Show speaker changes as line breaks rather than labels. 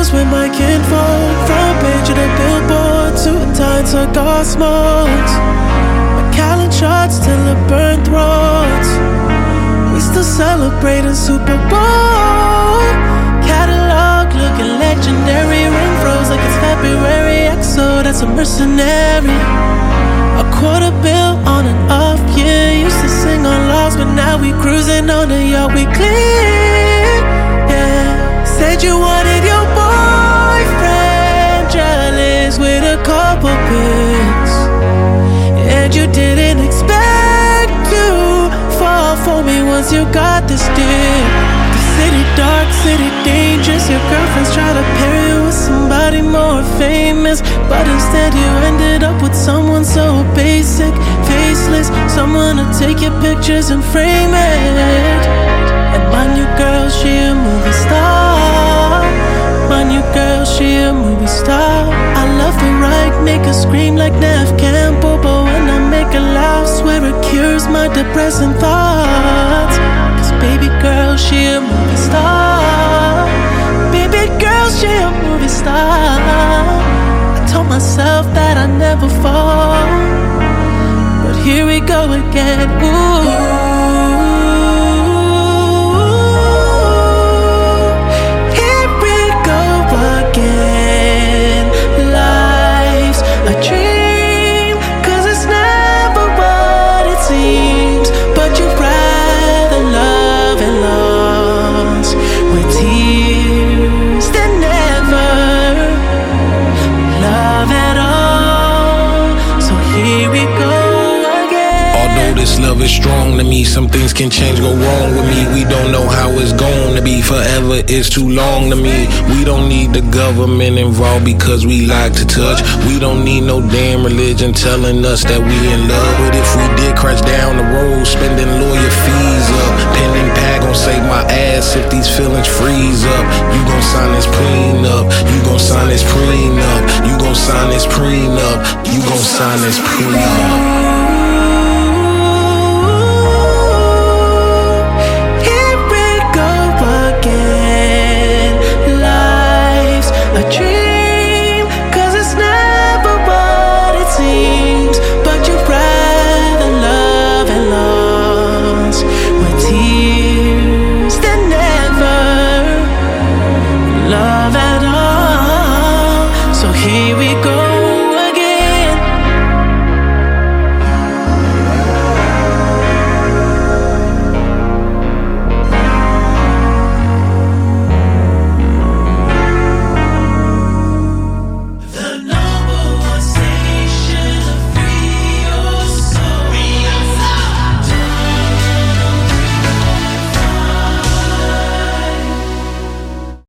photos with my kinfolk. Front page of the billboard, suit and tie, cigar smokes. Macallan shots till it burn throats. We still celebrating Super Bowl. Catalog looking legendary. Ring froze like it's February. XO, that's a mercenary. A quarter bill on an off year. Used to sing on lost, but now we cruising on the yacht we clear. Yeah, said you wanted your boyfriend jealous with a couple pics, and you didn't expect to fall for me once you got this deal. The city dark, city dangerous. Your girlfriends try to pair you with somebody more famous, but instead you ended up with someone so basic, faceless. Someone to take your pictures and frame it. And my new girl, she a movie star. My new girl, she a movie star. I love her right, make her scream like Nev Campbell, but when I make her laugh, swear it cures my depressing thoughts. Cause baby girl, she a movie star. Baby girl, she a movie star. I told myself that I'd never fall, but here we go again. Ooh. A dream, cause it's never what it seems. But you'd rather love and lost with tears than never love at all. So here we go again.
Although this love is strong to me, some things can change, go wrong with me. We don't know how it's going to be. Forever is too long to me. We don't need the government involved because we like to touch. We don't need no damn religion telling us that we in love. But if we did crash down the road, spending lawyer fees up, pen and pad gon' save my ass if these feelings freeze up. You gon' sign this prenup. You gon' sign this prenup. You gon' sign this prenup. You gon' sign this prenup.